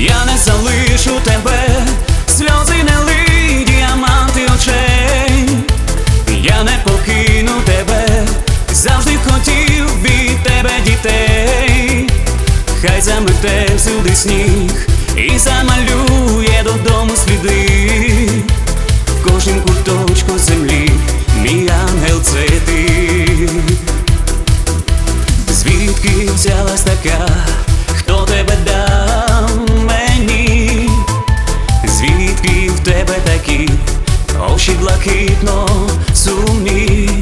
Я не залишу тебе, сльози не лий, діаманти очей. Я не покину тебе, завжди хотів від тебе дітей. Хай замете всюди сніг і замалює додому сліди. В кожнім куточку землі мій ангел — це ти. Звідки взялась така, хто тебе дав мені? Звідки в тебе такі очі блакитно сумні?